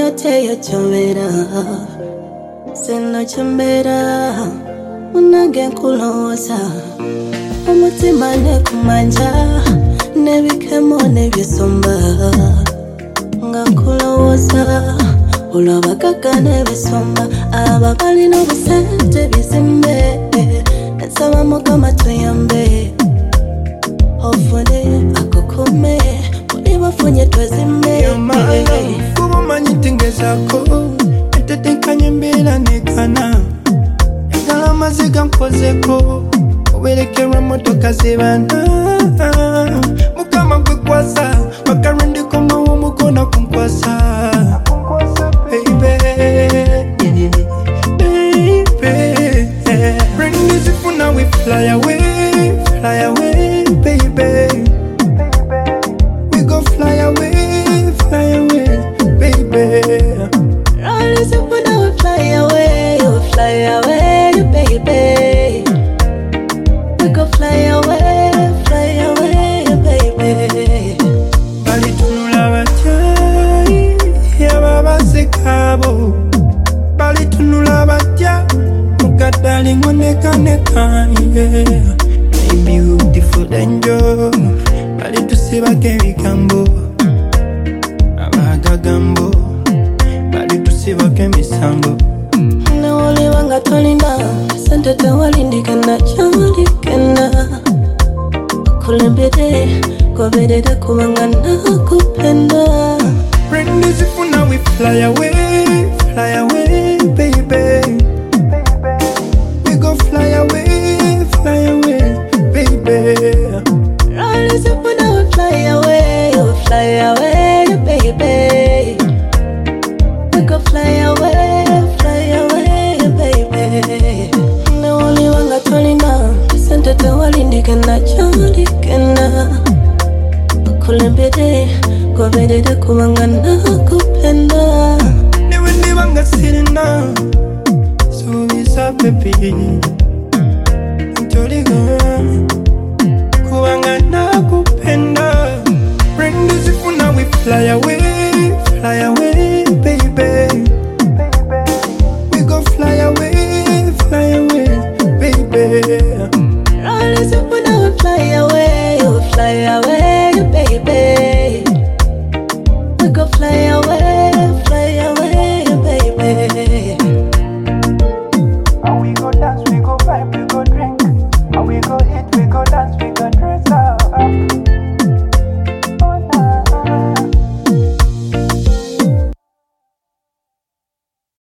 teyo chomera Seno chomera Unage nkulosa Umutima nekumanja Nebikemo nebisomba Nga nkulosa Ulabakaka nebisomba Ababali n'obusente bizimbe Nsaba mukama tuyambe Ofune akukume Mulibafunye twezimbe Kuba manyitingezako Entetenkanye mbera nekana Egala maziga nkozeko Oberekerwa motoka zibana Mukama kwekwasa Bakarundi komawo mukona kunkwasa Baby Bring this if now we fly away, baby We go fly away, baby All this if now we fly away, baby We go fly away, baby Bali tunula batya Yababasekabo Bali tunula batya Mukadali ngoneka yeah Beautiful angel Bali tusibake bigambo Abagagambo Bali tusibake misango Nawoli wanga tolina Sente tewalindikana cholikena Kulembede Kobedede kubanga nakupenda Bring this if now we fly away, baby We go fly away, baby All this if now we fly away, baby We go fly away, baby Nawoli wanga tolina Sente tewalindikana cholikena Kulembede Kobedede kubanga nakupenda Never sitting down So it's a baby